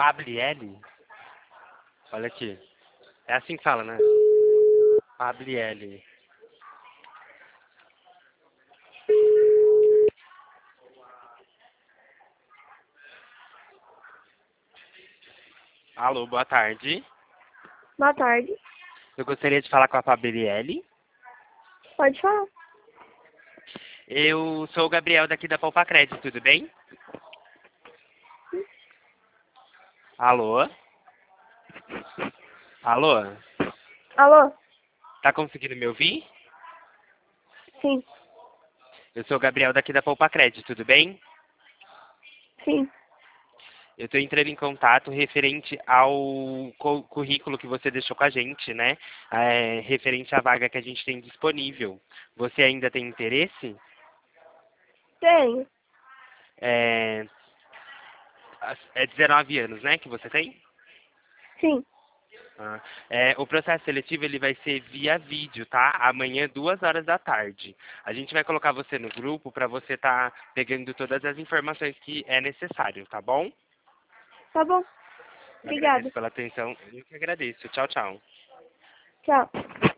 Pabliele? Olha aqui. É assim que fala, né? Pabliele. Alô, boa tarde. Boa tarde. Eu gostaria de falar com a Pabliele. Pode falar. Eu sou o Gabriel daqui da Poupa Crédito, tudo bem? Alô? Alô? Alô? Tá conseguindo me ouvir? Sim, Eu sou o Gabriel daqui da Poupa Crédito, tudo bem? sim. Eu estou entrando em contato referente ao currículo que você deixou com a gente, né? Referente à vaga que a gente tem disponível. Você ainda tem interesse? Tenho. É, é 19 anos, né, que você tem? Sim. Ah, o processo seletivo ele vai ser via vídeo, tá? Amanhã, 2 horas da tarde. A gente vai colocar você no grupo para você estar pegando todas as informações que é necessário, tá bom? Tá bom. Agradeço Obrigada. pela atenção. Eu que agradeço. Tchau, tchau. Tchau.